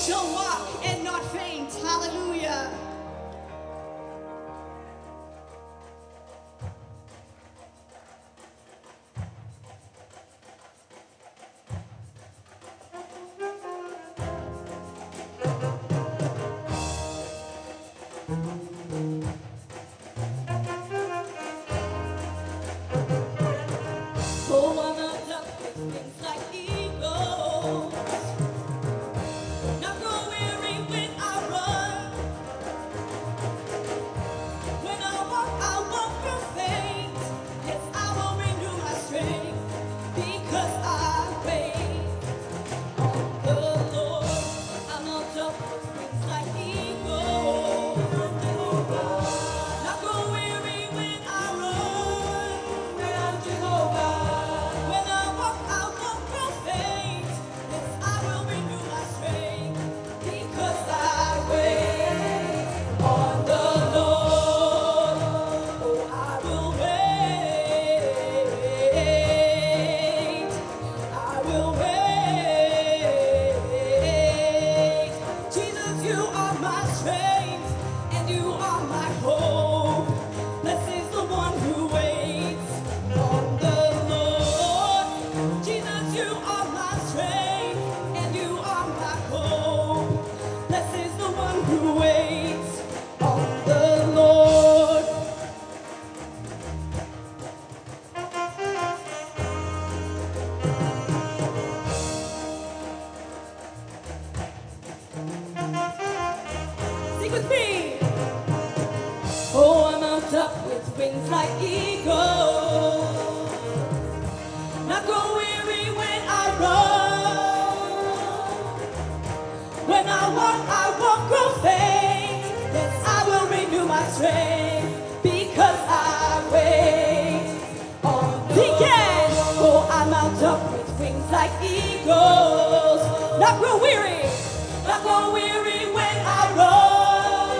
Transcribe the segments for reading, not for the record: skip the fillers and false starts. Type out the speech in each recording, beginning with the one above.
shall walk and not faint. Hallelujah. Oh, I'm not up with wings like eagles. Not grow weary when I run. When I won't grow faint. Yes, I will renew my strength because I wait on the Lord. I'm not up with wings like eagles. Not grow weary when I run. Jehovah. When I walk, I won't grow faint. Yes, I will renew my strength because I wait on the Lord. Oh, I will wait. I will wait. Jesus, you are my strength and you are my hope. Blessed is the one who waits on the Lord. Jesus, you are my strength and you are my hope. Blessed is the one who waits on the Lord. Sing with me. Oh, I'm out up with wings like eagles. Not grow weary when I run. When I walk, I won't grow faint. Yes, I will renew my strength because I wait on the Lord. Oh, I'm out up with wings like eagles. Not grow weary. Not grow weary when I run.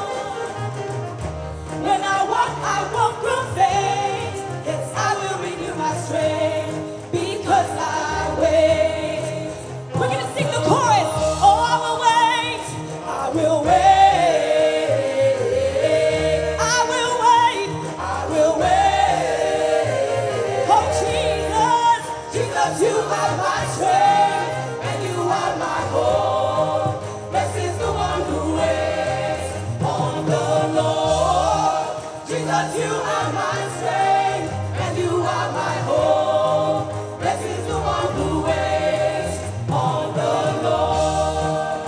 When I walk, I won't grow faint. Yes, I will renew my strength because I wait. We're gonna sing the chorus. Oh, I will wait. I will wait. I will wait. I will wait. Oh, Jesus, Jesus, you are my strength and you are my hope. Blessed is the one who waits on the Lord. Jesus, you are my strength and you are my hope. Blessed is the one who waits on the Lord.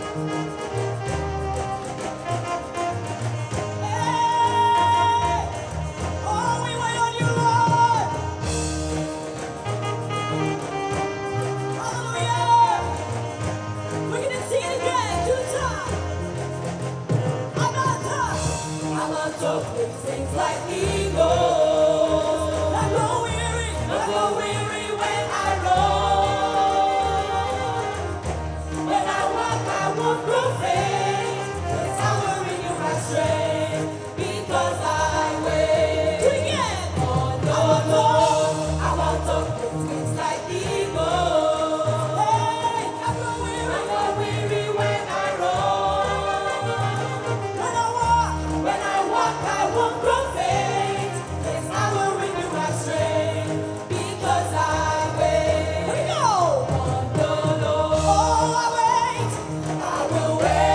Hey! Oh, we wait on you, Lord. Hallelujah. We're gonna sing it again, 2 times. I'm on top. I'm on top with things like eagles. Not grow weary when I run. When I walk, I won't grow faint. Yes, I will renew my strength because I wait. Do it again. On the Lord. I'm on top with wings like eagles. Hey, not grow weary when I run. When I walk, I won't grow faint. Yes, I will renew my strength because I wait. Here we go. On the Lord. Oh, I wait. I will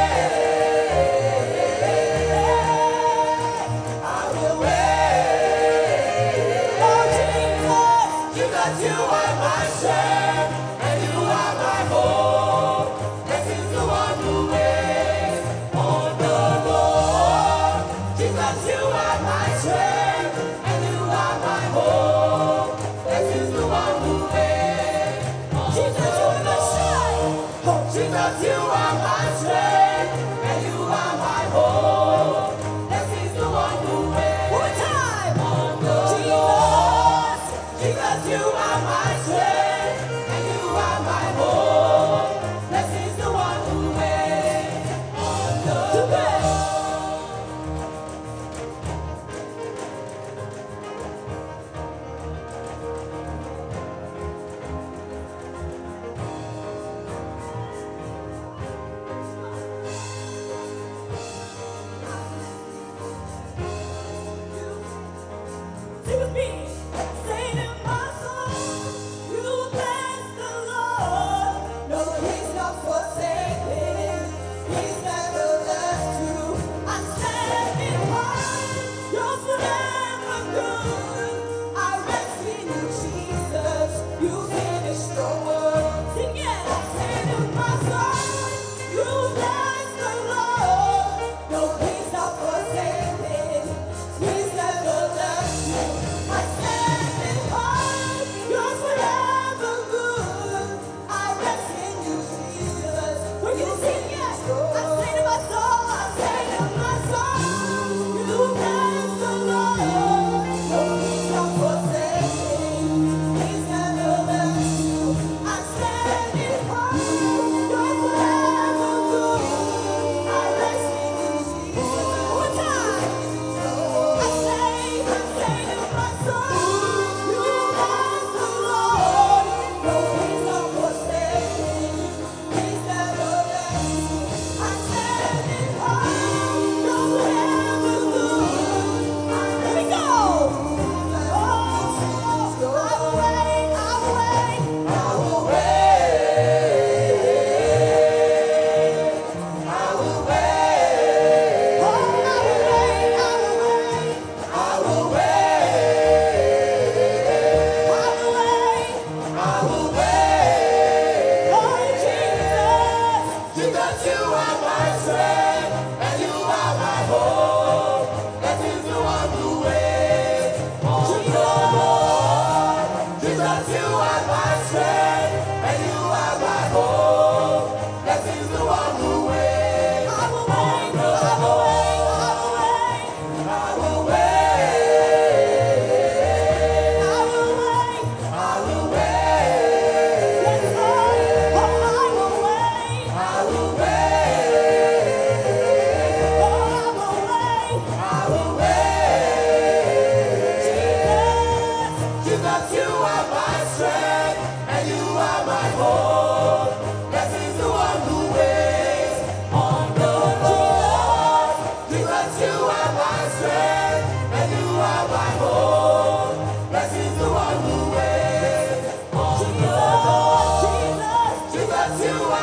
wait. I will wait. Oh, Jesus, Jesus, you are my strength and you are my hope. This is the one who waits on the Lord. Jesus, you are my strength and you are my hope. This is the one who waits on Jesus, you are my strength. Oh, Jesus, you are my strength and you are my hope. This is the one who waits. One more time. On the Lord. Jesus, you are my strength and you are my hope. This is the one who waits on the Lord.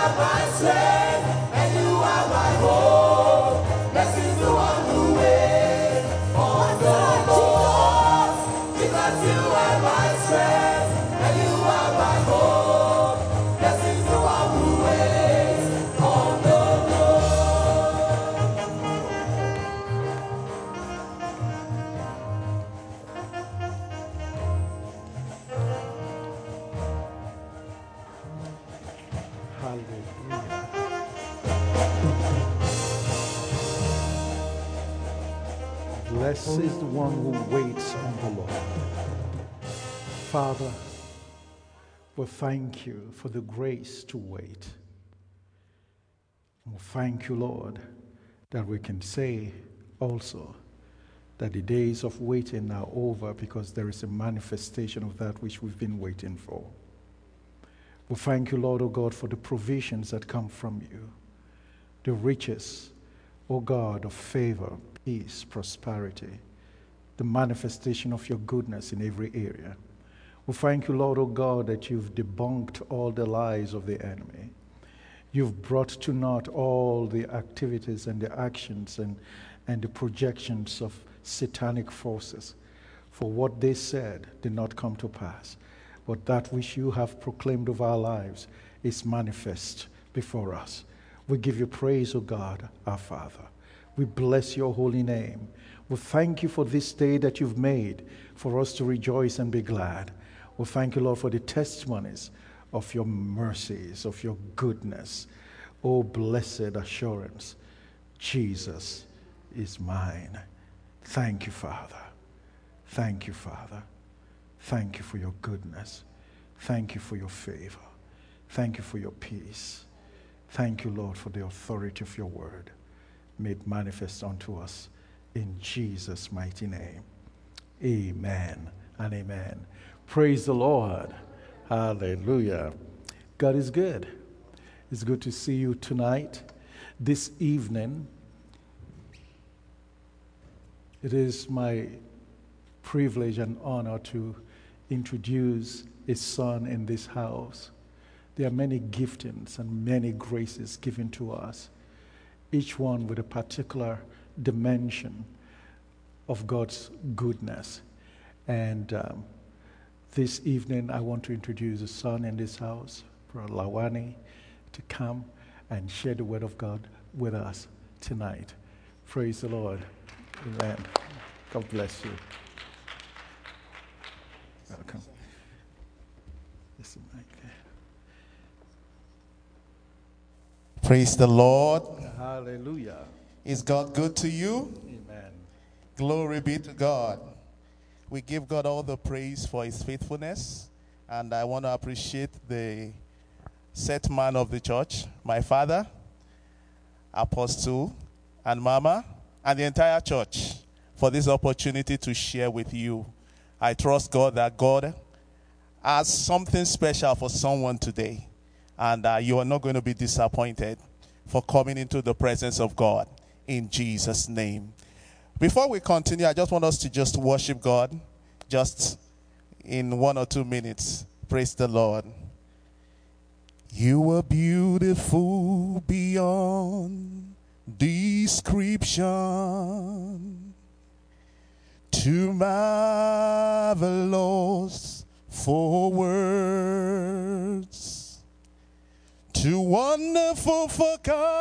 are my strength, and you are my hope. Blessings to one who waits on the Lord. Jesus, you are my strength, and you are my hope. Blessings to one who waits on the Lord. Hallelujah. Blessed is the one who waits on the Lord. Father, we thank you for the grace to wait. We thank you, Lord, that we can say also that the days of waiting are over because there is a manifestation of that which we've been waiting for. We thank you, Lord, O God, for the provisions that come from you, the riches, O God, of favor, peace, prosperity, the manifestation of your goodness in every area. We thank you, Lord, O God, that you've debunked all the lies of the enemy. You've brought to naught all the activities and the actions and the projections of satanic forces. For what they said did not come to pass. But that which you have proclaimed of our lives is manifest before us. We give you praise, O God, our Father. We bless your holy name. We thank you for this day that you've made for us to rejoice and be glad. We thank you, Lord, for the testimonies of your mercies, of your goodness. Oh, blessed assurance, Jesus is mine. Thank you, Father. Thank you, Father. Thank you for your goodness. Thank you for your favor. Thank you for your peace. Thank you, Lord, for the authority of your word made manifest unto us in Jesus' mighty name. Amen and amen. Praise the Lord. Hallelujah. God is good. It's good to see you tonight, this evening. It is my privilege and honor to introduce a son in this house. There are many giftings and many graces given to us, each one with a particular dimension of God's goodness. And this evening, I want to introduce a son in this house, Brother Lawani, to come and share the word of God with us tonight. Praise the Lord. Amen. God bless you. Welcome. Listen, Mike. Praise the Lord. Hallelujah. Is God good to you? Amen. Glory be to God. We give God all the praise for his faithfulness. And I want to appreciate the set man of the church, my father, Apostle, and Mama, and the entire church for this opportunity to share with you. I trust God that God has something special for someone today. And you are not going to be disappointed for coming into the presence of God in Jesus' name. Before we continue, I just want us to just worship God just in 1 or 2 minutes. Praise the Lord. You are beautiful beyond description, too marvelous for words, too wonderful for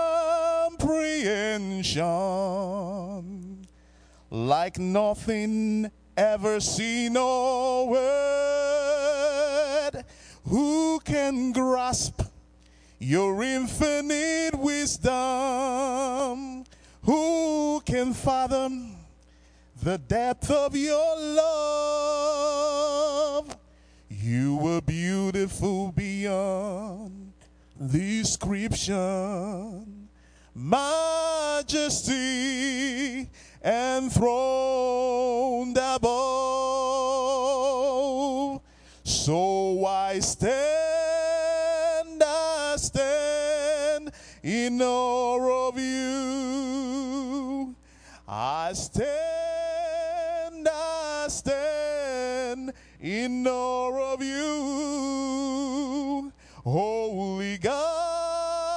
comprehension, like nothing ever seen or heard. Who can grasp your infinite wisdom? Who can fathom the depth of your love? You were beautiful beyond description, majesty enthroned above. So I stand in awe of you. I stand in awe of you. Holy God,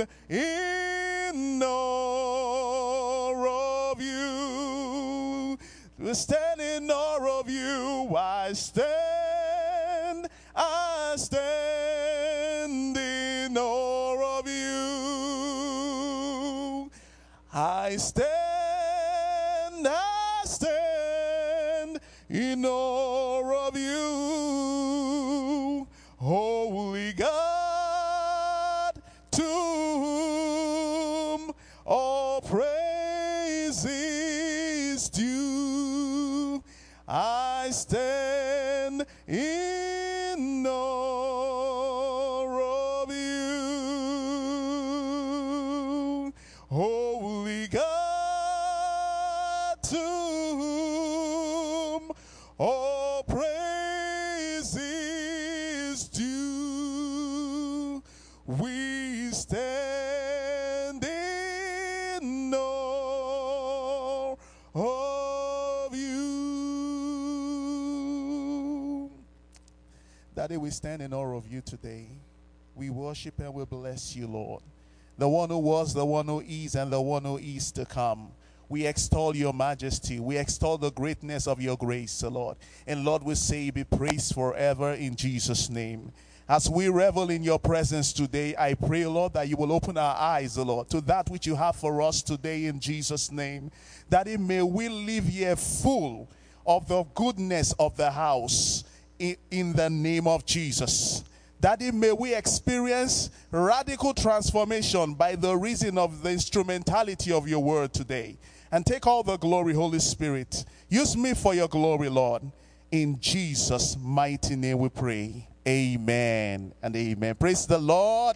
in awe of you. We stand in awe of you. I stand in awe of you. I stand in awe of you. Holy God, to whom all praise is due. I stand in awe of you. Holy God, to whom all praise is due. We stand in awe of you. Daddy, we stand in awe of you today. We worship and we bless you, Lord. The one who was, the one who is, and the one who is to come. We extol your majesty. We extol the greatness of your grace, Lord. And Lord, we say be praised forever in Jesus' name. As we revel in your presence today, I pray, Lord, that you will open our eyes, Lord, to that which you have for us today in Jesus' name. That may we live here full of the goodness of the house in the name of Jesus. Daddy, may we experience radical transformation by the reason of the instrumentality of your word today. And take all the glory, Holy Spirit. Use me for your glory, Lord. In Jesus' mighty name we pray. Amen and amen. Praise the Lord.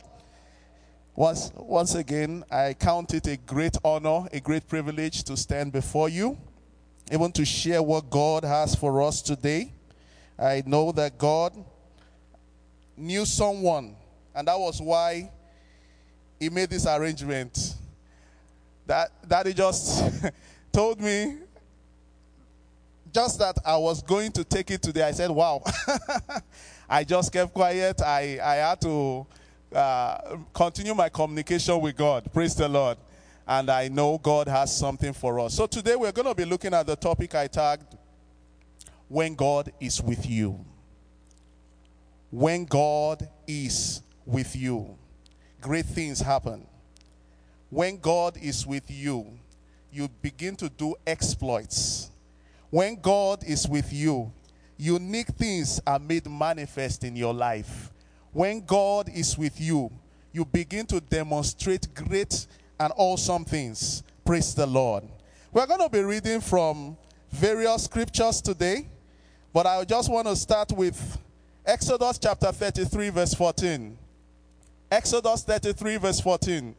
Once again, I count it a great honor, a great privilege to stand before you, even to share what God has for us today. I know that God knew someone, and that was why he made this arrangement. That he just told me just that I was going to take it today. I said, wow. I just kept quiet. I had to continue my communication with God. Praise the Lord. And I know God has something for us. So today we're going to be looking at the topic I tagged, When God is with You. When God is with you, great things happen. When God is with you, you begin to do exploits. When God is with you, unique things are made manifest in your life. When God is with you, you begin to demonstrate great and awesome things. Praise the Lord. We're going to be reading from various scriptures today, but I just want to start with Exodus chapter 33 verse 14. Exodus 33 verse 14.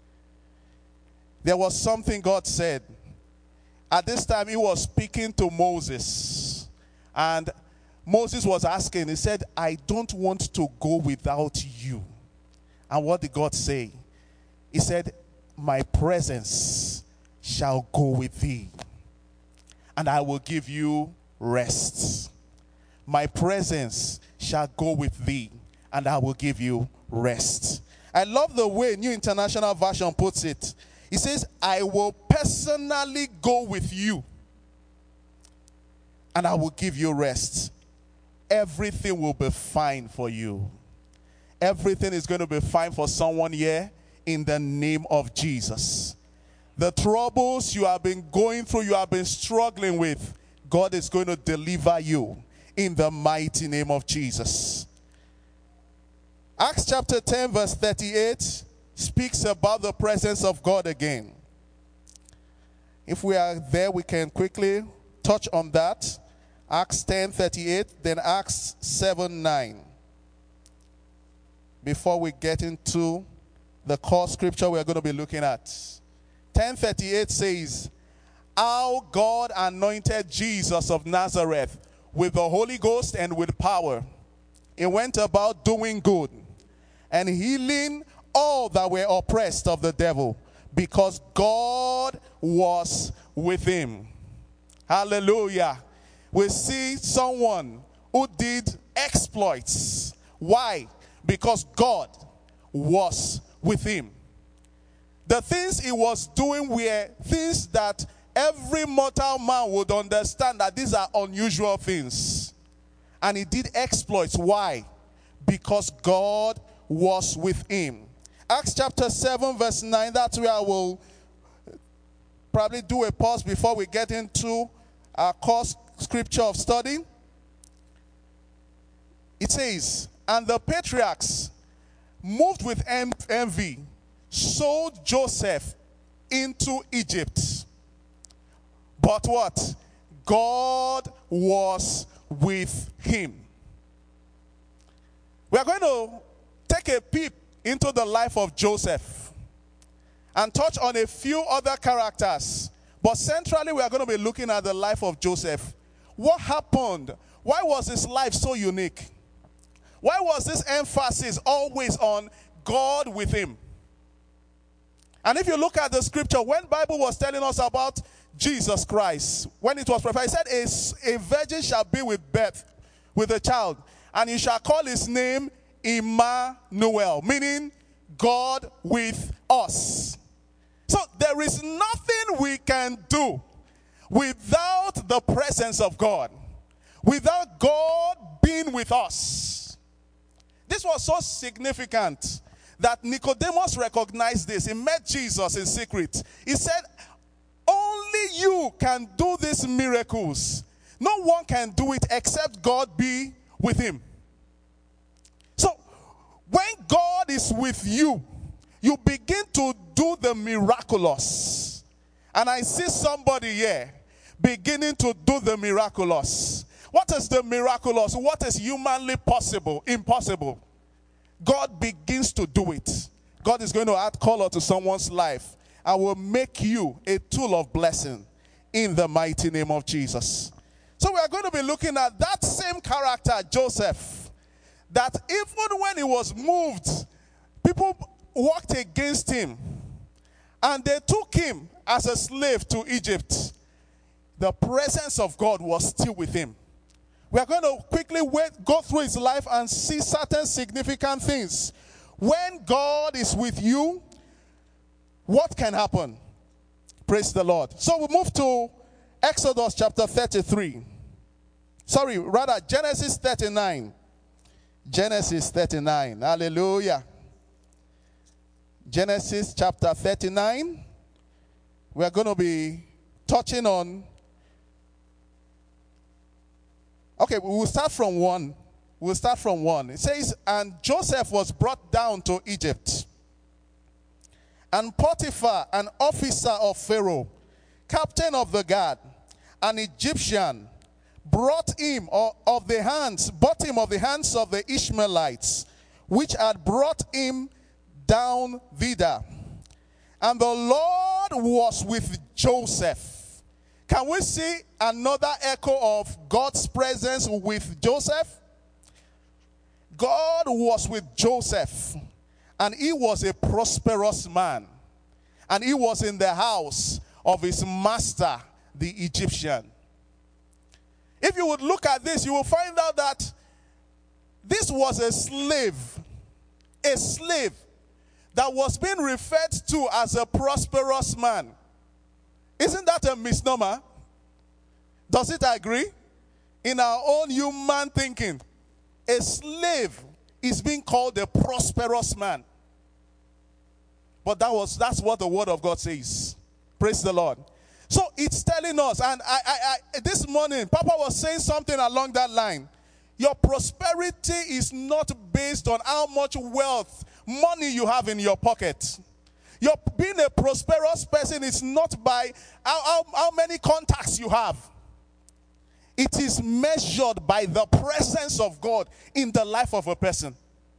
There was something God said. At this time he was speaking to Moses. And Moses was asking, he said, I don't want to go without you. And what did God say? He said, my presence shall go with thee, and I will give you rest. My presence shall go with thee, and I will give you rest. I love the way New International Version puts it. It says, I will personally go with you, and I will give you rest. Everything will be fine for you. Everything is going to be fine for someone here in the name of Jesus. The troubles you have been going through, you have been struggling with, God is going to deliver you in the mighty name of Jesus. Acts chapter 10 verse 38 speaks about the presence of God again. If we are there, we can quickly touch on that. Acts 10:38, then Acts 7:9. Before we get into the core scripture we are going to be looking at. 10:38 says, how God anointed Jesus of Nazareth with the Holy Ghost and with power. He went about doing good and healing all that were oppressed of the devil, because God was with him. Hallelujah. We see someone who did exploits. Why? Because God was with him. The things he was doing were things that every mortal man would understand that these are unusual things. And he did exploits. Why? Because God was with him. Acts chapter 7 verse 9, that's where I will probably do a pause before we get into our course scripture of study. It says, and the patriarchs, moved with envy, sold Joseph into Egypt. But what? God was with him. We are going to take a peep into the life of Joseph and touch on a few other characters. But centrally, we are going to be looking at the life of Joseph. What happened? Why was his life so unique? Why was this emphasis always on God with him? And if you look at the scripture, when Bible was telling us about Jesus Christ, when it was prophesied, it said, a virgin shall be with birth, with a child, and you shall call his name Emmanuel, meaning God with us. So there is nothing we can do without the presence of God, without God being with us. This was so significant that Nicodemus recognized this. He met Jesus in secret. He said, only you can do these miracles. No one can do it except God be with him. So, when God is with you, you begin to do the miraculous. And I see somebody here beginning to do the miraculous. What is the miraculous? What is humanly possible? Impossible. God begins to do it. God is going to add color to someone's life and will make you a tool of blessing in the mighty name of Jesus. So we are going to be looking at that same character, Joseph, that even when he was moved, people walked against him and they took him as a slave to Egypt. The presence of God was still with him. We are going to quickly go through his life and see certain significant things. When God is with you, what can happen? Praise the Lord. So we move to Exodus chapter 33. Genesis 39. Genesis 39. Hallelujah. Genesis chapter 39. We are going to be touching on. Okay, we will start from 1. It says, and Joseph was brought down to Egypt. And Potiphar, an officer of Pharaoh, captain of the guard, an Egyptian, bought him of the hands of the Ishmaelites, which had brought him down thither. And the Lord was with Joseph. Can we see another echo of God's presence with Joseph? God was with Joseph, and he was a prosperous man. And he was in the house of his master, the Egyptian. If you would look at this, you will find out that this was a slave that was being referred to as a prosperous man. Isn't that a misnomer? Does it agree? In our own human thinking, a slave is being called a prosperous man. But that's what the word of God says. Praise the Lord. So it's telling us, and I this morning, Papa was saying something along that line. Your prosperity is not based on how much wealth, money you have in your pocket. Your being a prosperous person is not by how many contacts you have. It is measured by the presence of God in the life of a person.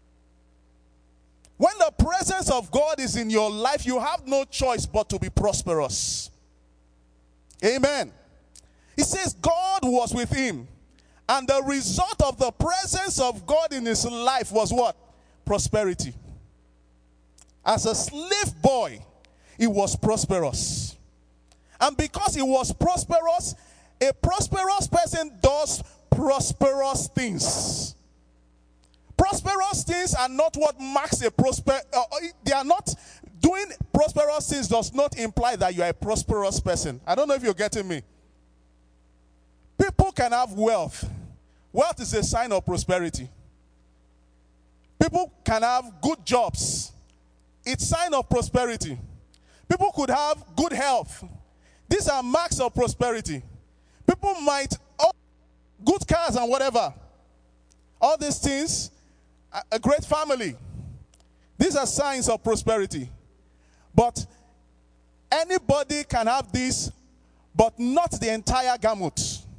When the presence of God is in your life, you have no choice but to be prosperous. Amen. He says God was with him. And the result of the presence of God in his life was what? Prosperity. As a slave boy, he was prosperous. And because he was prosperous, a prosperous person does prosperous things. Prosperous things are not what marks a prosper. They are not Doing prosperous things does not imply that you are a prosperous person. I don't know if you're getting me. People can have wealth. Wealth is a sign of prosperity. People can have good jobs. It's a sign of prosperity. People could have good health. These are marks of prosperity. People might own good cars and whatever. All these things, a great family. These are signs of prosperity. But anybody can have this, but not the entire gamut.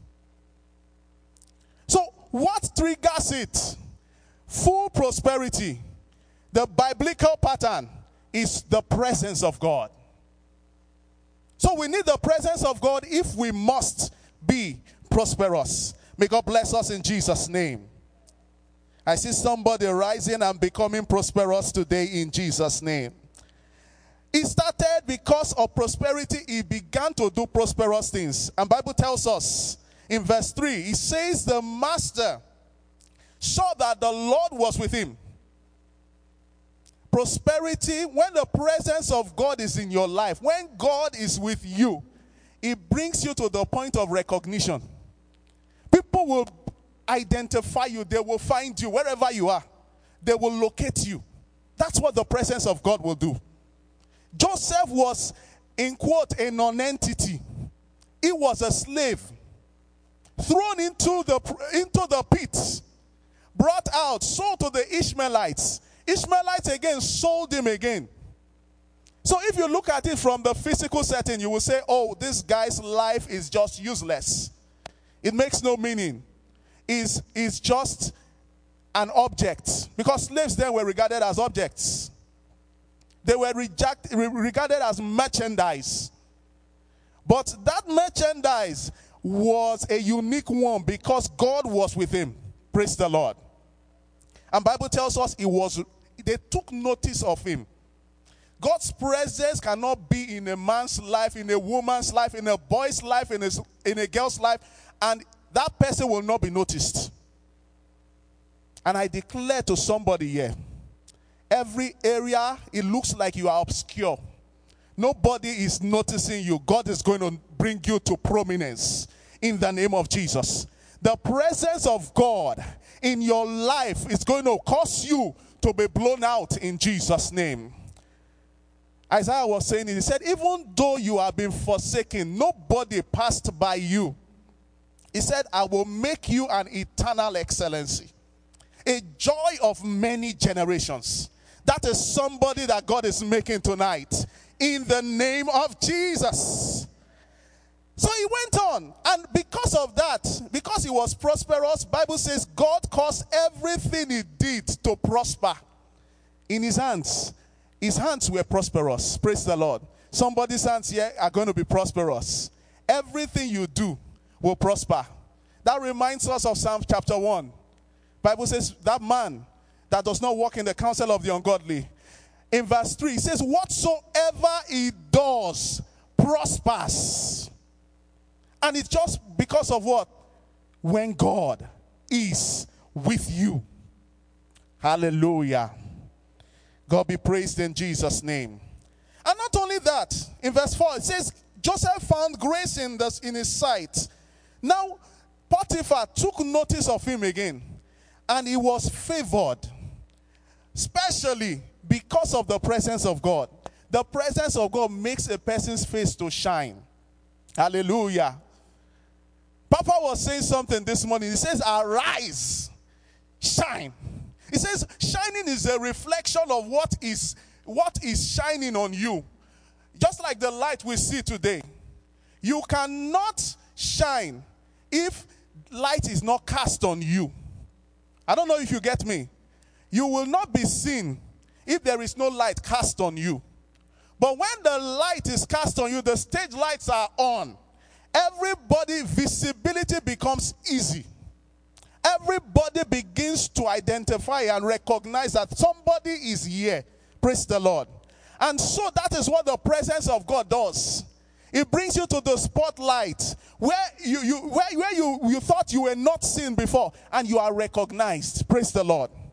So what triggers it? Full prosperity. The biblical pattern is the presence of God. So we need the presence of God if we must be prosperous. May God bless us in Jesus' name. I see somebody rising and becoming prosperous today in Jesus' name. It started because of prosperity. He began to do prosperous things. And Bible tells us in verse 3, it says the master saw that the Lord was with him. Prosperity, when the presence of God is in your life, when God is with you, it brings you to the point of recognition. People will identify you. They will find you wherever you are. They will locate you. That's what the presence of God will do. Joseph was, in quote, a non-entity. He was a slave, thrown into the pit, brought out, sold to the Ishmaelites. Ishmaelites again sold him again. So if you look at it from the physical setting, you will say, oh, this guy's life is just useless. It makes no meaning. Is just an object. Because slaves then were regarded as objects. They were regarded as merchandise. But that merchandise was a unique one because God was with him. Praise the Lord. And Bible tells us they took notice of him. God's presence cannot be in a man's life, in a woman's life, in a boy's life, in a girl's life, and that person will not be noticed. And I declare to somebody here, every area it looks like you are obscure. Nobody is noticing you. God is going to bring you to prominence in the name of Jesus. The presence of God in your life is going to cause you to be blown out in Jesus' name. Isaiah was saying it. He said, even though you have been forsaken, nobody passed by you. He said, I will make you an eternal excellency, a joy of many generations. That is somebody that God is making tonight in the name of Jesus. So he went on, and because of that, because he was prosperous, Bible says God caused everything he did to prosper in his hands. His hands were prosperous. Praise the Lord. Somebody's hands here are going to be prosperous. Everything you do will prosper. That reminds us of Psalm chapter 1. Bible says that man that does not walk in the counsel of the ungodly. In verse 3, it says, whatsoever he does prospers. And it's just because of what? When God is with you. Hallelujah. God be praised in Jesus' name. And not only that, in verse 4, it says, Joseph found grace in his sight. Now, Potiphar took notice of him again, and he was favored, especially because of the presence of God. The presence of God makes a person's face to shine. Hallelujah. Papa was saying something this morning. He says, arise, shine. He says, shining is a reflection of what is shining on you. Just like the light we see today. You cannot shine if light is not cast on you. I don't know if you get me. You will not be seen if there is no light cast on you. But when the light is cast on you, the stage lights are on. Everybody, visibility becomes easy. Everybody begins to identify and recognize that somebody is here. Praise the Lord. And so that is what the presence of God does. It brings you to the spotlight where you thought you were not seen before, and you are recognized. Praise the Lord.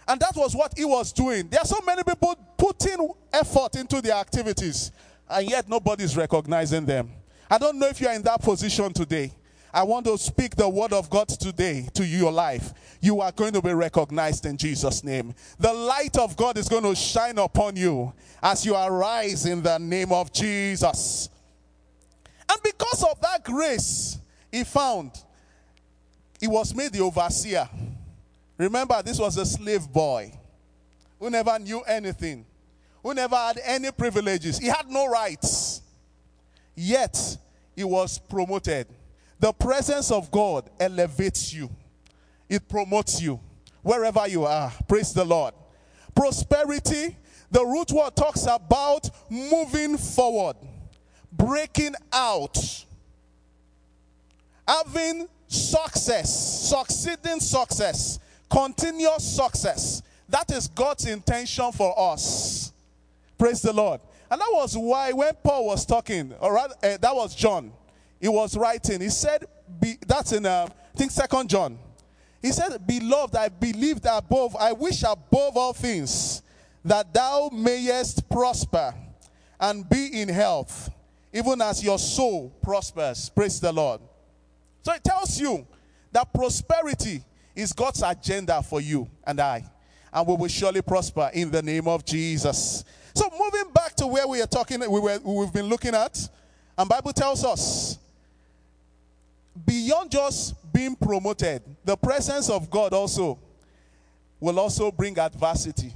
And that was what he was doing. There are so many people putting effort into their activities, and yet nobody's recognizing them. I don't know if you are in that position today. I want to speak the word of God today to your life. You are going to be recognized in Jesus' name. The light of God is going to shine upon you as you arise in the name of Jesus. And because of that grace he found, he was made the overseer. Remember, this was a slave boy who never knew anything, who never had any privileges. He had no rights. Yet, he was promoted. The presence of God elevates you. It promotes you wherever you are. Praise the Lord. Prosperity, the root word talks about moving forward, breaking out, having success, succeeding success, continuous success. That is God's intention for us. Praise the Lord. And that was why when Paul was talking, or rather, that was John, he was writing. He said, that's in, I think, 2 John. He said, beloved, I believe that I wish above all things that thou mayest prosper and be in health, even as your soul prospers. Praise the Lord. So it tells you that prosperity is God's agenda for you and I. And we will surely prosper in the name of Jesus. So moving back to where we are talking, we've been looking at, and Bible tells us, beyond just being promoted, the presence of God also will also bring adversity.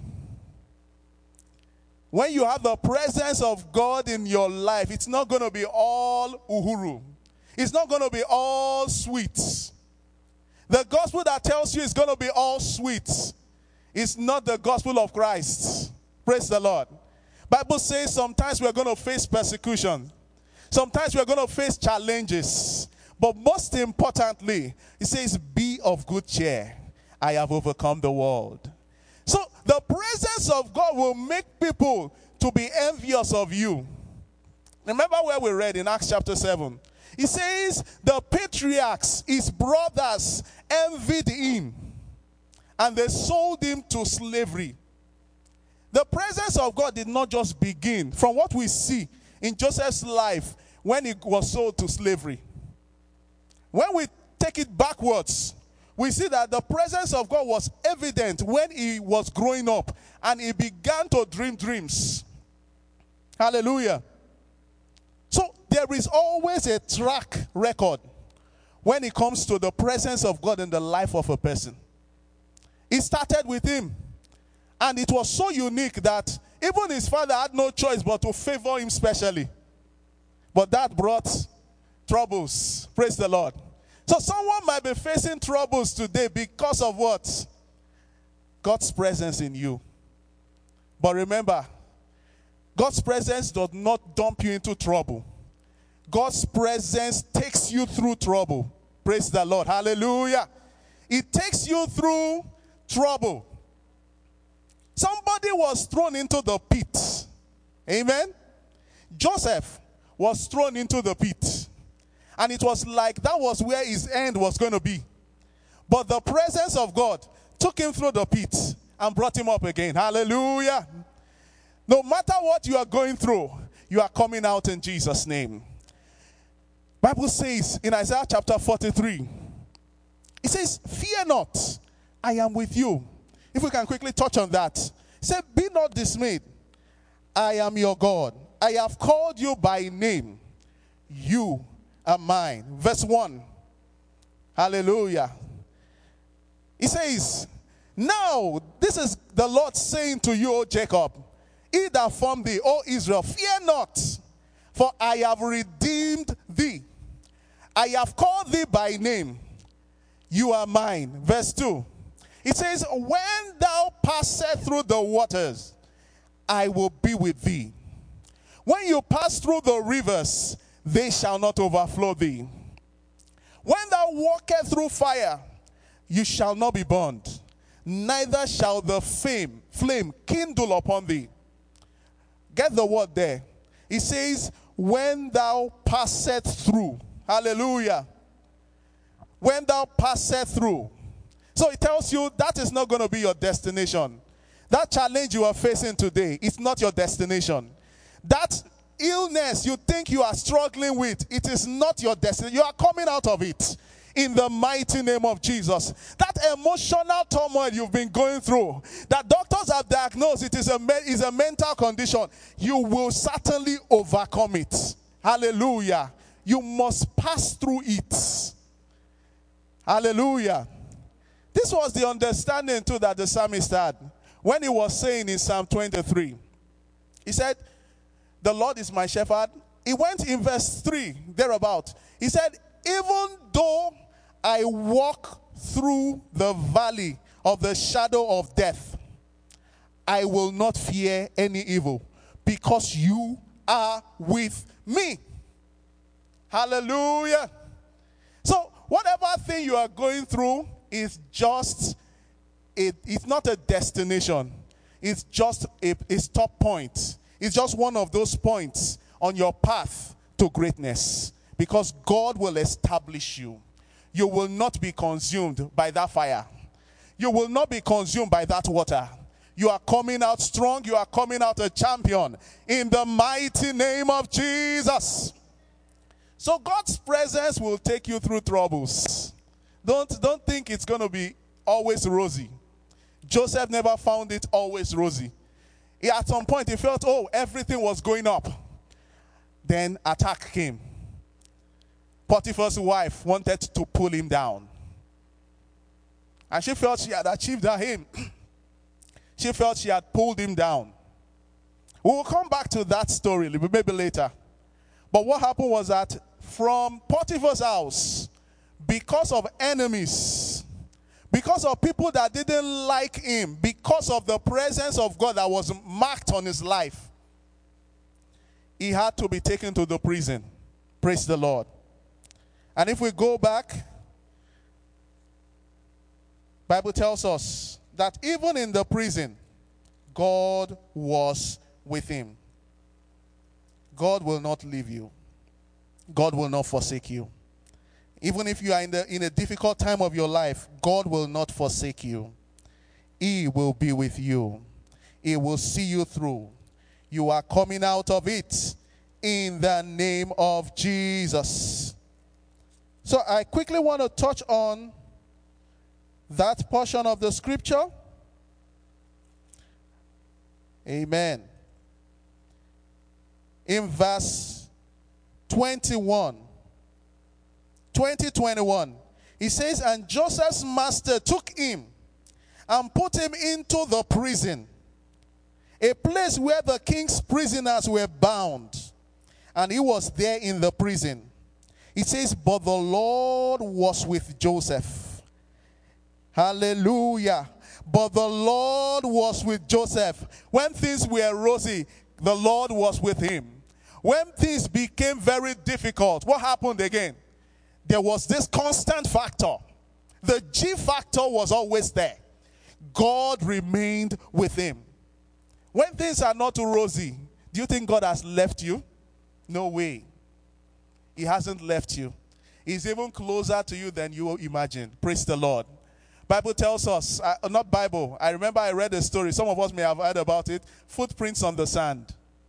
When you have the presence of God in your life, it's not going to be all uhuru. It's not going to be all sweet. The gospel that tells you it's going to be all sweet is not the gospel of Christ. Praise the Lord. Bible says sometimes we're going to face persecution. Sometimes we're going to face challenges. But most importantly, it says, be of good cheer. I have overcome the world. So the presence of God will make people to be envious of you. Remember where we read in Acts chapter 7. It says, the patriarchs, his brothers, envied him. And they sold him to slavery. The presence of God did not just begin from what we see in Joseph's life when he was sold to slavery. When we take it backwards, we see that the presence of God was evident when he was growing up and he began to dream dreams. Hallelujah. So there is always a track record when it comes to the presence of God in the life of a person. It started with him. And it was so unique that even his father had no choice but to favor him specially. But that brought troubles. Praise the Lord. So someone might be facing troubles today because of what? God's presence in you. But remember, God's presence does not dump you into trouble. God's presence takes you through trouble. Praise the Lord. Hallelujah. It takes you through trouble. Somebody was thrown into the pit. Amen. Joseph was thrown into the pit. And it was like that was where his end was going to be. But the presence of God took him through the pit and brought him up again. Hallelujah. No matter what you are going through, you are coming out in Jesus' name. Bible says in Isaiah chapter 43, it says, fear not, I am with you. If we can quickly touch on that. Say, be not dismayed. I am your God. I have called you by name. You are mine. Verse 1. Hallelujah. He says, now this is the Lord saying to you, O Jacob, he that formed thee, O Israel, fear not, for I have redeemed thee. I have called thee by name. You are mine. Verse 2. It says, when thou passest through the waters, I will be with thee. When you pass through the rivers, they shall not overflow thee. When thou walkest through fire, you shall not be burned, neither shall the flame kindle upon thee. Get the word there. It says, when thou passest through. Hallelujah. When thou passest through. So it tells you that is not going to be your destination. That challenge you are facing today is not your destination. That illness you think you are struggling with, it is not your destiny. You are coming out of it in the mighty name of Jesus. That emotional turmoil you've been going through, that doctors have diagnosed it is a mental condition, you will certainly overcome it. Hallelujah. You must pass through it. Hallelujah. This was the understanding too that the psalmist had when he was saying in Psalm 23. He said, the Lord is my shepherd. He went in verse 3, thereabout. He said, even though I walk through the valley of the shadow of death, I will not fear any evil, because you are with me. Hallelujah. So whatever thing you are going through is just, it's not a destination. It's just a stop point. It's just one of those points on your path to greatness. Because God will establish you. You will not be consumed by that fire. You will not be consumed by that water. You are coming out strong. You are coming out a champion in the mighty name of Jesus. So God's presence will take you through troubles. Don't think it's going to be always rosy. Joseph never found it always rosy. At some point he felt, oh, everything was going up. Then attack came. Potiphar's wife wanted to pull him down. And she felt she had achieved her aim. She felt she had pulled him down. We will come back to that story maybe later. But what happened was that from Potiphar's house, because of enemies, because of people that didn't like him, because of the presence of God that was marked on his life, he had to be taken to the prison. Praise the Lord. And if we go back, Bible tells us that even in the prison, God was with him. God will not leave you. God will not forsake you. Even if you are in a difficult time of your life, God will not forsake you. He will be with you. He will see you through. You are coming out of it in the name of Jesus. So I quickly want to touch on that portion of the scripture. Amen. In verse 21, he says, and Joseph's master took him and put him into the prison, a place where the king's prisoners were bound, and he was there in the prison. It says, but the Lord was with Joseph. Hallelujah. But the Lord was with Joseph. When things were rosy, the Lord was with him. When things became very difficult, what happened again? There was this constant factor. The G factor was always there. God remained with him. When things are not rosy, do you think God has left you? No way. He hasn't left you. He's even closer to you than you imagine. Praise the Lord. Bible tells us, not Bible, I remember I read a story, some of us may have heard about it, footprints on the sand.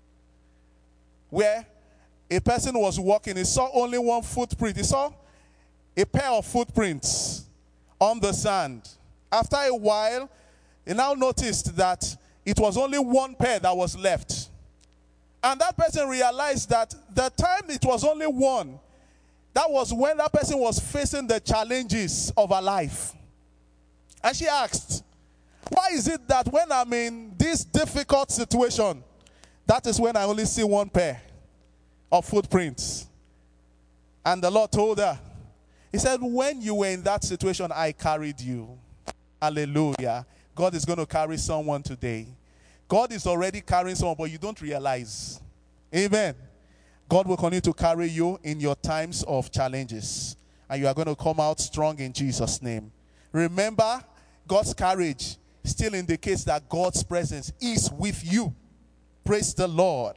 Where a person was walking, he saw only one footprint. He saw a pair of footprints on the sand. After a while, he now noticed that it was only one pair that was left. And that person realized that the time it was only one, that was when that person was facing the challenges of her life. And she asked, why is it that when I'm in this difficult situation, that is when I only see one pair of footprints? And the Lord told her, he said, when you were in that situation, I carried you. Hallelujah. God is going to carry someone today. God is already carrying someone, but you don't realize. Amen. God will continue to carry you in your times of challenges. And you are going to come out strong in Jesus' name. Remember, God's courage still indicates that God's presence is with you. Praise the Lord.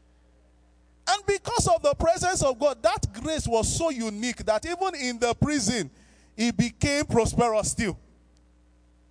And because of the presence of God, that grace was so unique that even in the prison, he became prosperous still.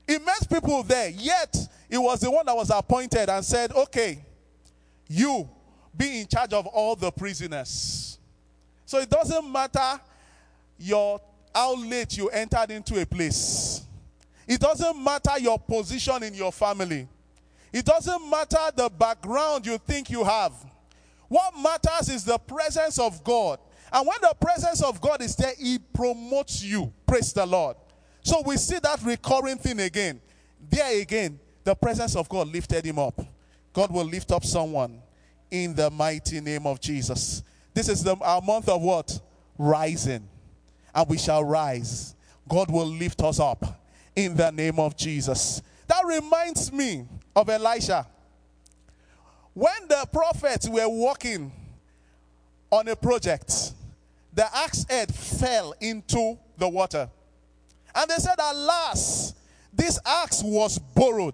Immense people there, yet it was the one that was appointed and said, okay, you be in charge of all the prisoners. So it doesn't matter how late you entered into a place. It doesn't matter your position in your family. It doesn't matter the background you think you have. What matters is the presence of God. And when the presence of God is there, he promotes you. Praise the Lord. So we see that recurring thing again. There again, the presence of God lifted him up. God will lift up someone in the mighty name of Jesus. This is our month of what? Rising. And we shall rise. God will lift us up in the name of Jesus. That reminds me of Elisha. When the prophets were working on a project, the axe head fell into the water. And they said, alas, this axe was borrowed.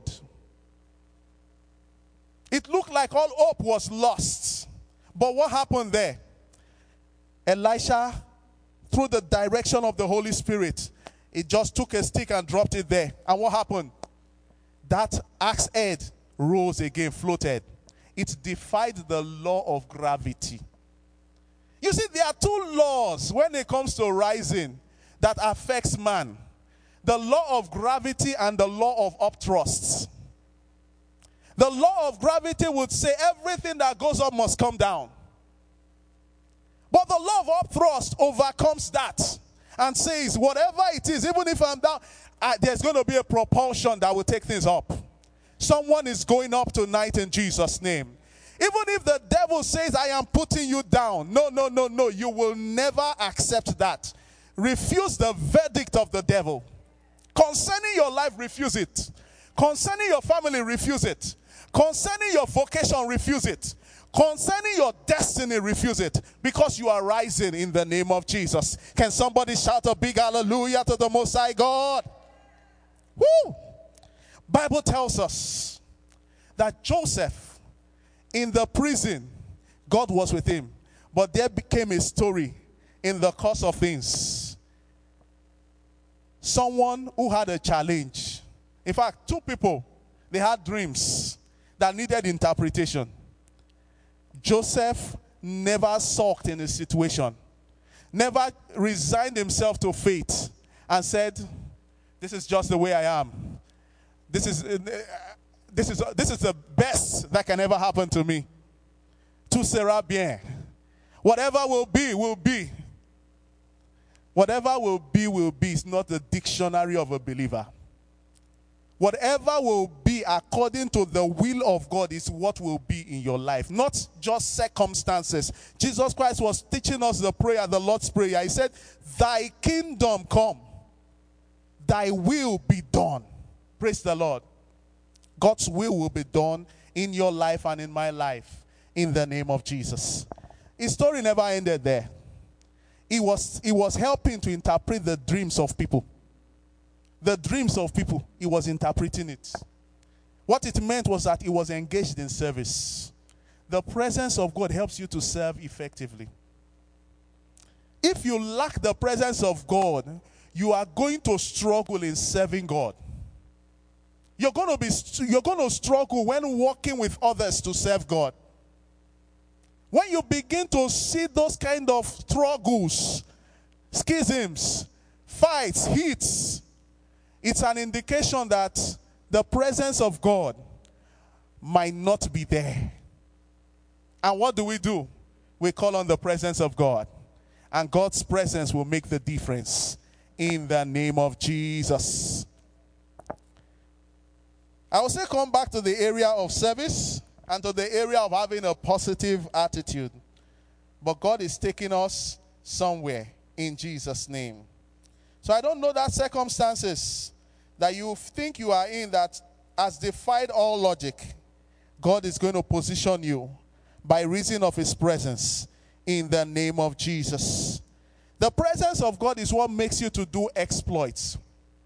It looked like all hope was lost. But what happened there? Elisha, through the direction of the Holy Spirit, he just took a stick and dropped it there. And what happened? That axe head rose again, floated. It defied the law of gravity. You see, there are two laws when it comes to rising that affects man. The law of gravity and the law of upthrusts. The law of gravity would say everything that goes up must come down. But the law of upthrust overcomes that and says, whatever it is, even if I'm down, there's going to be a propulsion that will take things up. Someone is going up tonight in Jesus' name. Even if the devil says, I am putting you down. No. You will never accept that. Refuse the verdict of the devil. Concerning your life, refuse it. Concerning your family, refuse it. Concerning your vocation, refuse it. Concerning your destiny, refuse it. Because you are rising in the name of Jesus. Can somebody shout a big hallelujah to the Most High God? Woo! Bible tells us that Joseph, in the prison, God was with him. But there became a story in the course of things. Someone who had a challenge. In fact, two people, they had dreams that needed interpretation. Joseph never sulked in a situation. Never resigned himself to fate and said, this is just the way I am. This is the best that can ever happen to me. Tout sera bien. Whatever will be, will be. Whatever will be is not the dictionary of a believer. Whatever will be according to the will of God is what will be in your life, not just circumstances. Jesus Christ was teaching us the prayer, the Lord's Prayer. He said, thy kingdom come, thy will be done. Praise the Lord. God's will be done in your life and in my life in the name of Jesus. His story never ended there. He was helping to interpret the dreams of people. The dreams of people, he was interpreting it. What it meant was that he was engaged in service. The presence of God helps you to serve effectively. If you lack the presence of God, you are going to struggle in serving God. You're going to struggle when working with others to serve God. When you begin to see those kind of struggles, schisms, fights, hits, it's an indication that the presence of God might not be there. And what do? We call on the presence of God. And God's presence will make the difference in the name of Jesus. I will say come back to the area of service and to the area of having a positive attitude. But God is taking us somewhere in Jesus' name. So I don't know that circumstances that you think you are in that has defied all logic. God is going to position you by reason of his presence in the name of Jesus. The presence of God is what makes you to do exploits.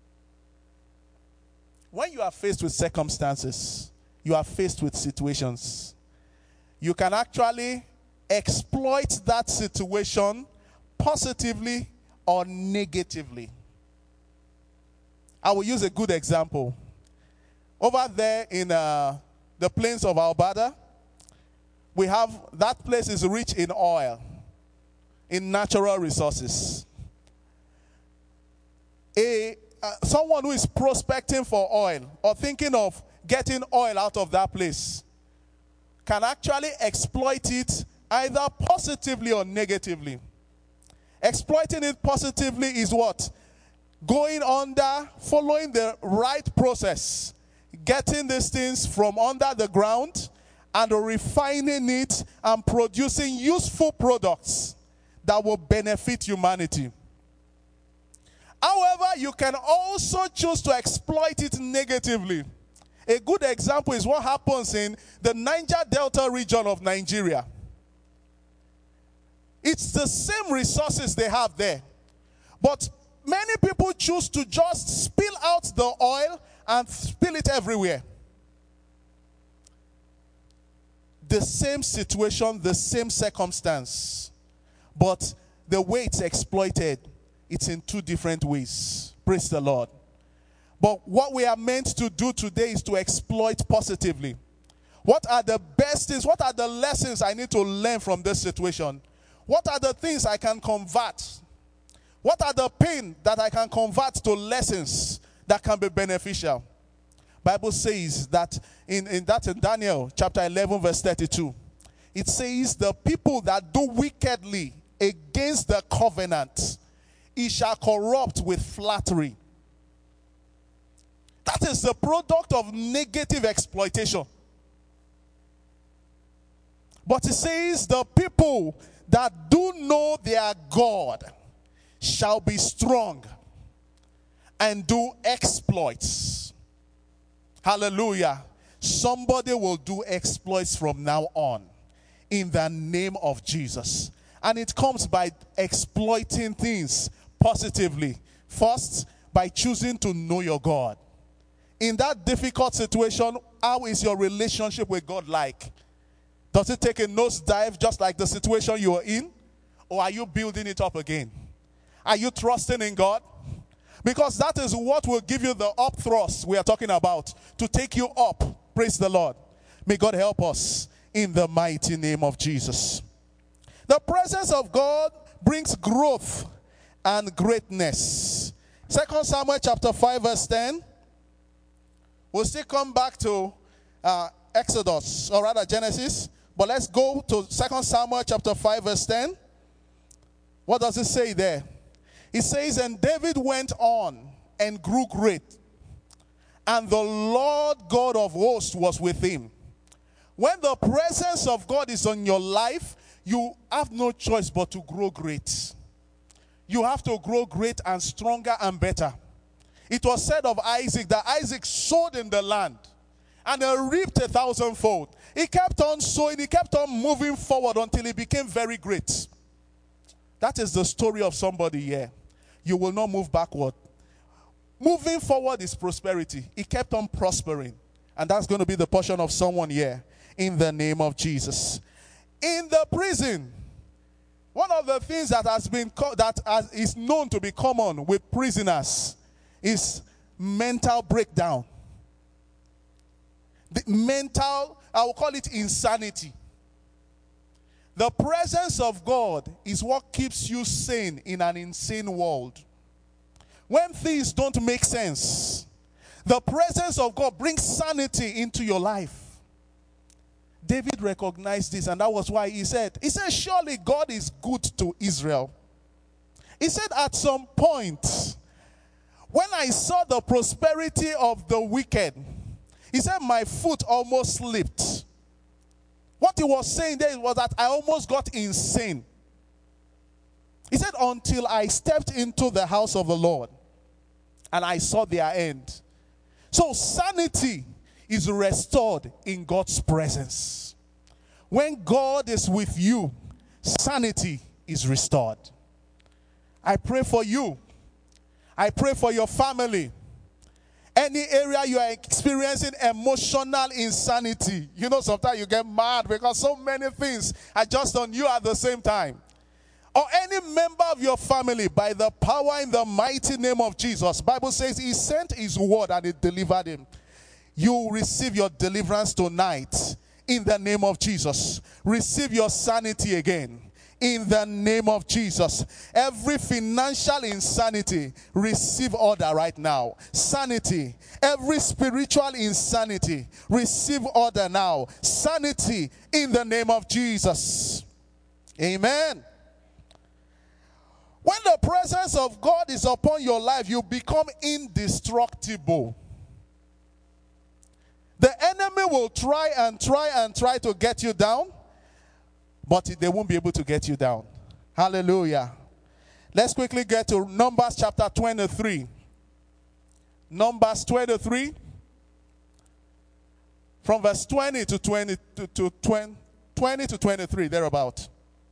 When you are faced with circumstances, you are faced with situations, you can actually exploit that situation positively or negatively. I will use a good example. Over there in the plains of Albada, we have, that place is rich in oil, in natural resources. Someone who is prospecting for oil or thinking of getting oil out of that place can actually exploit it either positively or negatively. Exploiting it positively is what? Going under, following the right process, getting these things from under the ground and refining it and producing useful products that will benefit humanity. However, you can also choose to exploit it negatively. A good example is what happens in the Niger Delta region of Nigeria. It's the same resources they have there. But many people choose to just spill out the oil and spill it everywhere. The same situation, the same circumstance. But the way it's exploited, it's in two different ways. Praise the Lord. But what we are meant to do today is to exploit positively. What are the best things? What are the lessons I need to learn from this situation? What are the things I can convert? What are the pain that I can convert to lessons that can be beneficial? Bible says that in Daniel chapter 11 verse 32. It says the people that do wickedly against the covenant, he shall corrupt with flattery. That is the product of negative exploitation. But it says the people that do know their God shall be strong and do exploits. Hallelujah. Somebody will do exploits from now on in the name of Jesus. And it comes by exploiting things positively. First, by choosing to know your God. In that difficult situation, how is your relationship with God like? Does it take a nosedive just like the situation you are in? Or are you building it up again? Are you trusting in God? Because that is what will give you the up thrust we are talking about, to take you up. Praise the Lord. May God help us in the mighty name of Jesus. The presence of God brings growth and greatness. 2 Samuel chapter 5 verse 10. We'll still come back to Exodus, or rather Genesis. But let's go to 2 Samuel chapter 5 verse 10. What does it say there? It says, and David went on and grew great, and the Lord God of hosts was with him. When the presence of God is on your life, you have no choice but to grow great. You have to grow great and stronger and better. It was said of Isaac that Isaac sowed in the land and he reaped 1,000-fold. He kept on sowing, he kept on moving forward until he became very great. That is the story of somebody here. You will not move backward. Moving forward is prosperity. He kept on prospering. And that's going to be the portion of someone here in the name of Jesus. In the prison, one of the things that is known to be common with prisoners is mental breakdown. The mental, I will call it insanity. The presence of God is what keeps you sane in an insane world. When things don't make sense, the presence of God brings sanity into your life. David recognized this, and that was why he said, surely God is good to Israel. He said at some point, when I saw the prosperity of the wicked, he said my foot almost slipped. What he was saying there was that I almost got insane. He said, until I stepped into the house of the Lord and I saw their end. So sanity is restored in God's presence. When God is with you, sanity is restored. I pray for you. I pray for your family. Any area you are experiencing emotional insanity. You know, sometimes you get mad because so many things are just on you at the same time. or any member of your family, by the power in the mighty name of Jesus. Bible says he sent his word and it delivered him. You receive your deliverance tonight in the name of Jesus. Receive your sanity again in the name of Jesus. Every financial insanity, receive order right now. Sanity. Every spiritual insanity, receive order now. Sanity in the name of Jesus. Amen. When the presence of God is upon your life, you become indestructible. The enemy will try to get you down, but they won't be able to get you down. Hallelujah. Let's quickly get to Numbers chapter 23. Numbers 23, from verse 20 to 23, thereabout.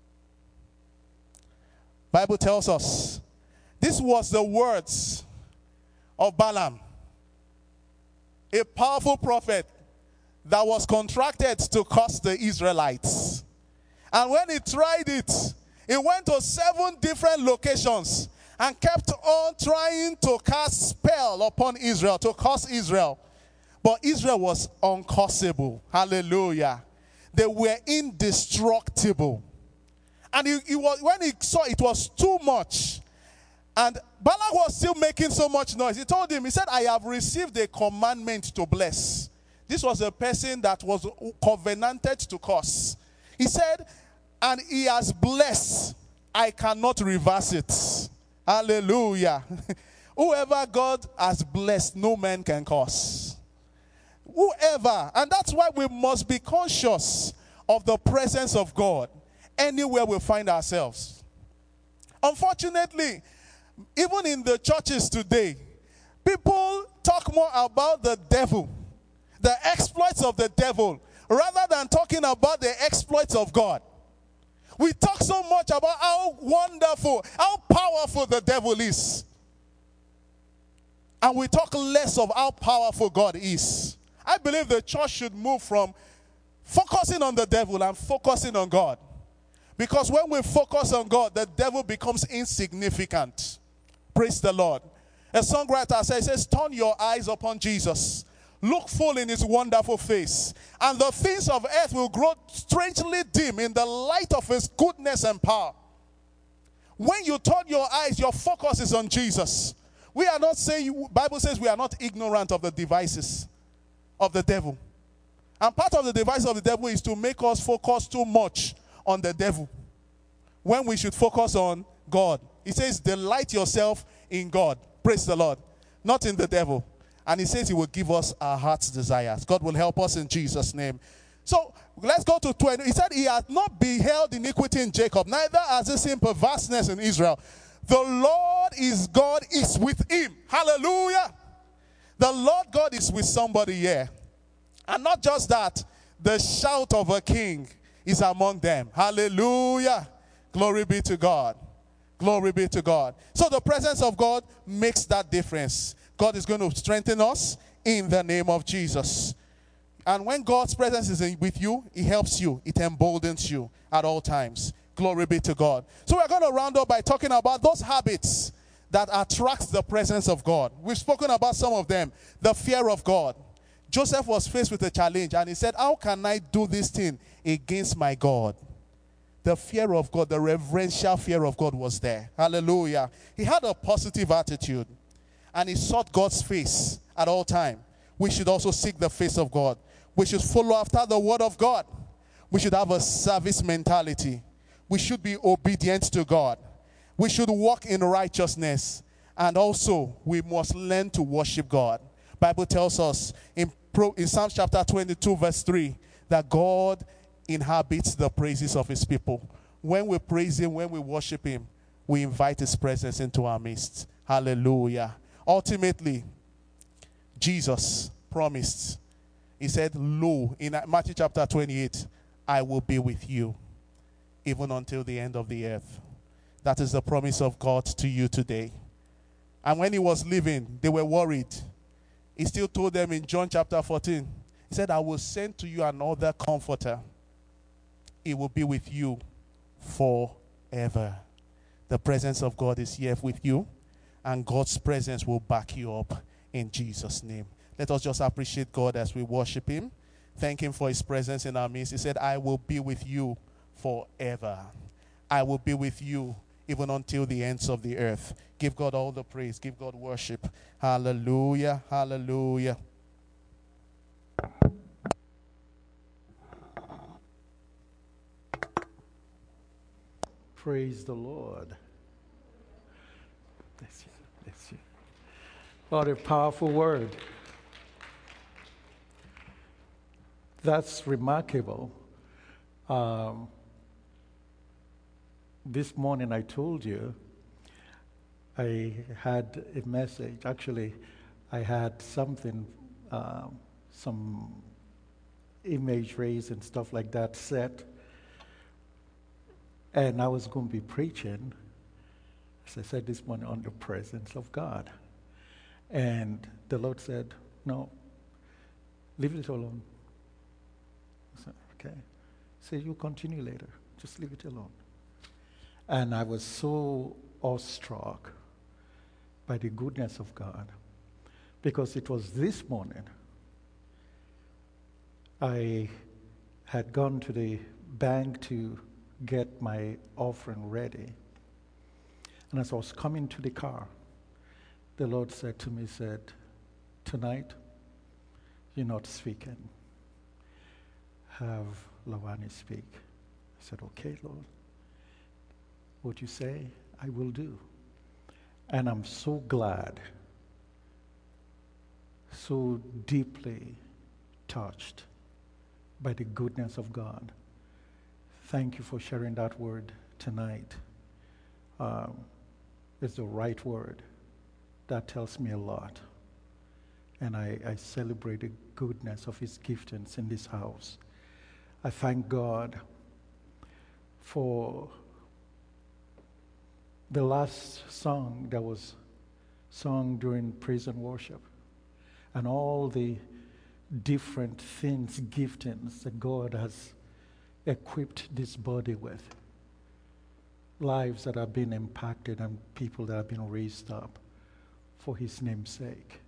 Bible tells us, this was the words of Balaam, a powerful prophet that was contracted to curse the Israelites. And when he tried it, he went to 7 different locations and kept on trying to cast spell upon Israel, to curse Israel. But Israel was uncursable. Hallelujah. They were indestructible. And when he saw it was too much, and Balak was still making so much noise, he told him, he said, I have received a commandment to bless. This was a person that was covenanted to curse. He said, and he has blessed, I cannot reverse it. Hallelujah. Whoever God has blessed, no man can curse. Whoever. And that's why we must be conscious of the presence of God anywhere we find ourselves. Unfortunately, even in the churches today, people talk more about the devil, the exploits of the devil, rather than talking about the exploits of God. We talk so much about how wonderful, how powerful the devil is. And we talk less of how powerful God is. I believe the church should move from focusing on the devil and focusing on God. Because when we focus on God, the devil becomes insignificant. Praise the Lord. A songwriter says, turn your eyes upon Jesus. Look full in his wonderful face, and the things of earth will grow strangely dim in the light of his goodness and power. When you turn your eyes, your focus is on Jesus. We are not saying, Bible says we are not ignorant of the devices of the devil. And part of the device of the devil is to make us focus too much on the devil, when we should focus on God. He says, delight yourself in God. Praise the Lord. Not in the devil. And he says he will give us our heart's desires. God will help us in Jesus' name. So let's go to 20. He said he hath not beheld iniquity in Jacob, neither has he seen perverseness in Israel. The Lord is God is with him. Hallelujah. The Lord God is with somebody here. And not just that, the shout of a king is among them. Hallelujah. Glory be to God. Glory be to God. So the presence of God makes that difference. God is going to strengthen us in the name of Jesus. And when God's presence is with you, it helps you. It emboldens you at all times. Glory be to God. So we're going to round up by talking about those habits that attract the presence of God. We've spoken about some of them. The fear of God. Joseph was faced with a challenge and he said, how can I do this thing against my God? The fear of God, the reverential fear of God was there. Hallelujah. He had a positive attitude and he sought God's face at all times. We should also seek the face of God. We should follow after the word of God. We should have a service mentality. We should be obedient to God. We should walk in righteousness. And also, we must learn to worship God. Bible tells us in Psalm chapter 22, verse 3, that God inhabits the praises of his people. When we praise him, when we worship him, we invite his presence into our midst. Hallelujah. Ultimately, Jesus promised. He said, lo, in Matthew chapter 28, I will be with you even until the end of the earth. That is the promise of God to you today. And when he was leaving, they were worried. He still told them in John chapter 14, he said, I will send to you another comforter. It will be with you forever. The presence of God is here with you, and God's presence will back you up in Jesus' name. Let us just appreciate God as we worship him. Thank him for his presence in our midst. He said, I will be with you forever. I will be with you even until the ends of the earth. Give God all the praise. Give God worship. Hallelujah. Hallelujah. Praise the Lord. Bless you. Bless you. What a powerful word. That's remarkable. This morning I told you I had a message. Actually, I had something, some imageries and stuff like that set. And I was going to be preaching, as I said this morning, on the presence of God. And the Lord said, no, leave it alone. I said, okay. He said, you continue later. Just leave it alone. And I was so awestruck by the goodness of God, because it was this morning I had gone to the bank to get my offering ready. And as I was coming to the car, the Lord said to me, said, tonight, you're not speaking. Have Lawani speak. I said, okay, Lord. What you say, I will do. And I'm so glad, so deeply touched by the goodness of God. Thank you for sharing that word tonight. It's the right word. That tells me a lot. And I celebrate the goodness of his giftings in this house. I thank God for the last song that was sung during praise and worship, and all the different things, giftings that God has equipped this body with, lives that have been impacted and people that have been raised up for his name's sake.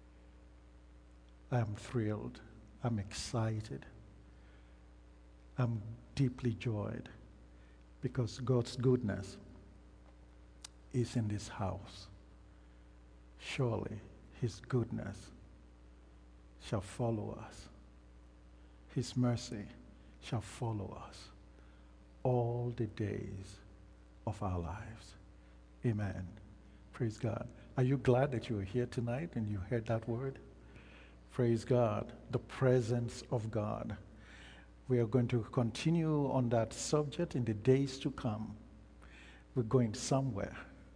I'm thrilled. I'm excited. I'm deeply joyed because God's goodness is in this house. Surely his goodness shall follow us. His mercy shall follow us all the days of our lives. Amen. Praise God. Are you glad that you are here tonight and you heard that word? Praise God. The presence of God. We are going to continue on that subject in the days to come. We're going somewhere.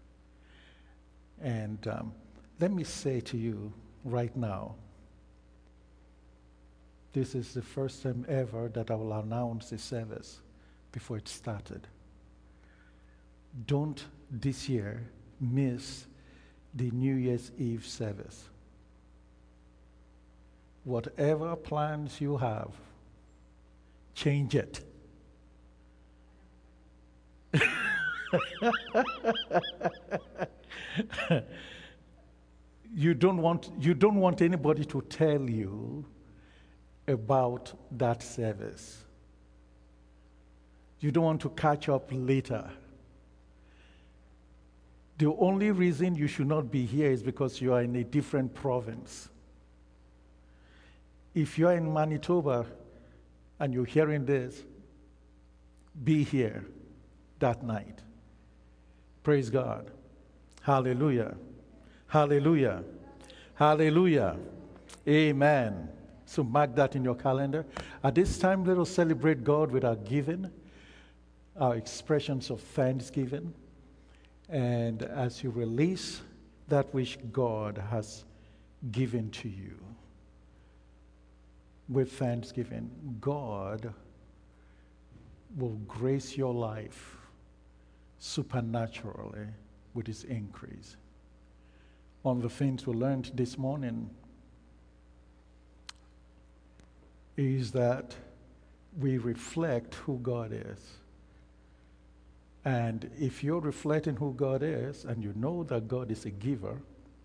And let me say to you right now, this is the first time ever that I will announce the service before it started. Don't this year miss the New Year's Eve service. Whatever plans you have, change it. You don't want anybody to tell you about that service. You don't want to catch up later. The only reason you should not be here is because you are in a different province. If you are in Manitoba and you're hearing this, be here that night. Praise God. Hallelujah. Hallelujah. Hallelujah. Amen. So mark that in your calendar. At this time, let us celebrate God with our giving, our expressions of thanksgiving. And as you release that which God has given to you with thanksgiving, God will grace your life supernaturally with his increase. One of the things we learned this morning is that we reflect who God is And if you're reflecting who God is and you know that God is a giver,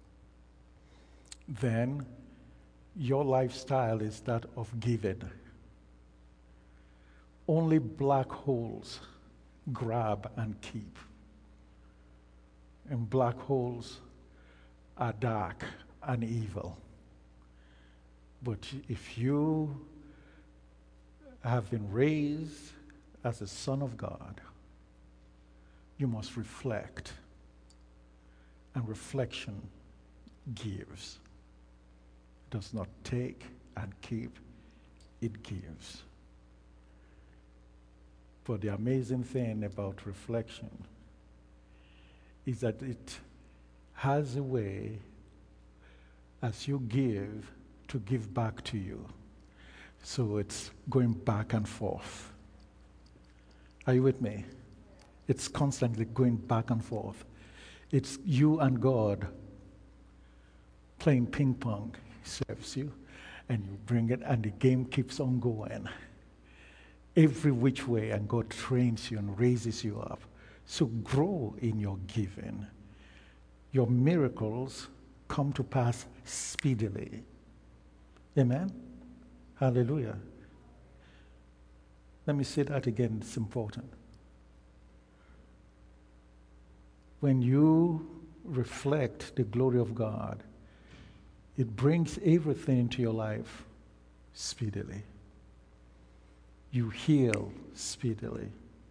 then your lifestyle is that of giving. Only black holes grab and keep. And black holes are dark and evil. But if you have been raised as a son of God, you must reflect. And reflection gives. It does not take and keep, it gives. But the amazing thing about reflection is that it has a way, as you give, to give back to you. So it's going back and forth. Are you with me? It's constantly going back and forth. It's you and God playing ping pong. He serves you, and you bring it, and the game keeps on going. Every which way, and God trains you and raises you up. So grow in your giving. Your miracles come to pass speedily. Amen? Hallelujah. Let me say that again, it's important. When you reflect the glory of God, it brings everything into your life speedily. You heal speedily.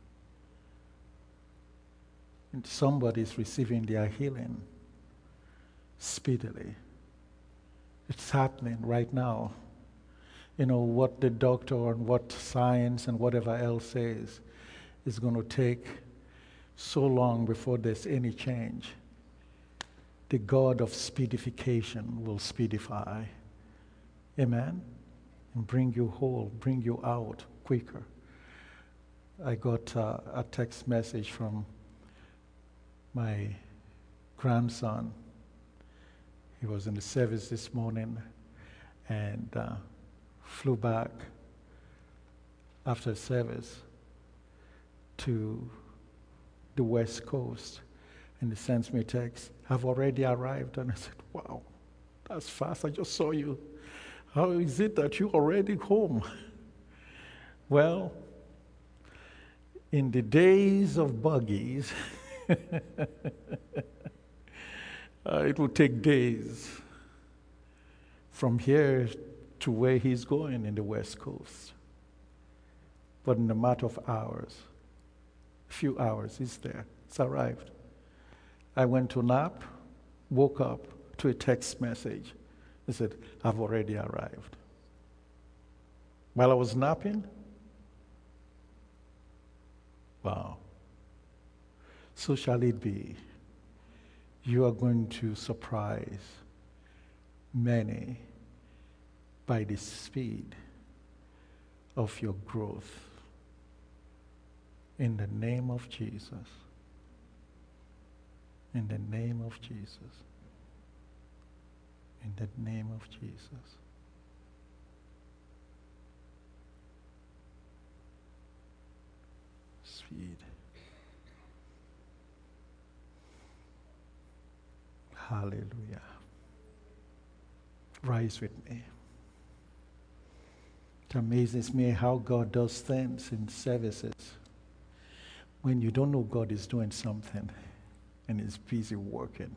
And somebody is receiving their healing speedily. It's happening right now. You know, what the doctor and what science and whatever else says is going to take so long before there's any change. The God of speedification will speedify. Amen? And bring you whole, bring you out quicker. I got a text message from my grandson. He was in the service this morning and flew back after service to the West Coast. And he sends me a text, "I've already arrived." And I said, "Wow, that's fast. I just saw you. How is it that you're already home?" Well, in the days of buggies, it will take days from here to where he's going in the West Coast. But in a matter of hours, a few hours, he's there. It's arrived. I went to nap, woke up to a text message. He said, "I've already arrived." While I was napping, wow. So shall it be. You are going to surprise many by the speed of your growth. In the name of Jesus. In the name of Jesus. In the name of Jesus. Speed. Hallelujah. Rise with me. It amazes me how God does things in services when you don't know God is doing something and is busy working.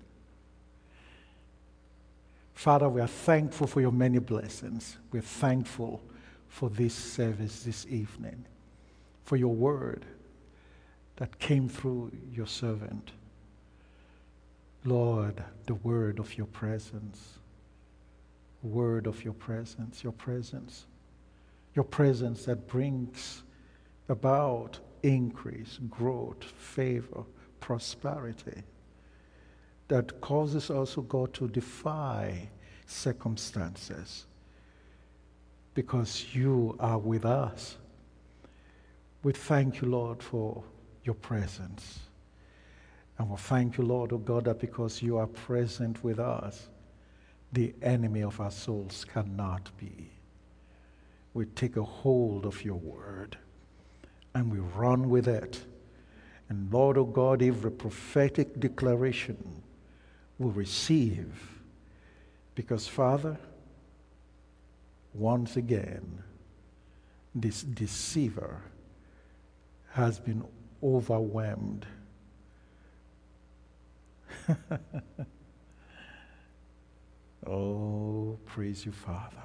Father, we are thankful for your many blessings. We're thankful for this service this evening, for your word that came through your servant. Lord, the word of your presence, word of your presence, your presence that brings about increase, growth, favor, prosperity, that causes us, God, to defy circumstances because you are with us. We thank you, Lord, for your presence. And we thank you, Lord, oh God, that because you are present with us, the enemy of our souls cannot be. We take a hold of your word and we run with it And Lord, oh God, every prophetic declaration will receive. Because, Father, once again, this deceiver has been overwhelmed. Oh, praise you, Father.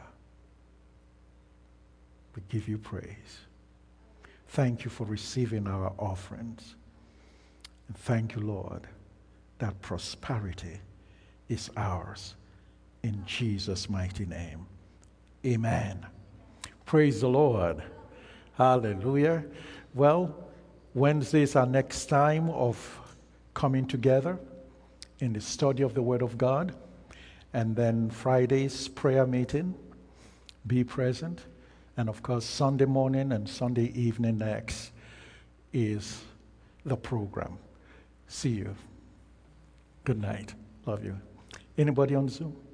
We give you praise. Thank you for receiving our offerings. And thank you, Lord, that prosperity is ours. In Jesus' mighty name. Amen. Praise the Lord. Hallelujah. Well, Wednesday is our next time of coming together in the study of the Word of God. And then Friday's prayer meeting. Be present. And of course, Sunday morning and Sunday evening next is the program. See you. Good night. Love you. Anybody on Zoom?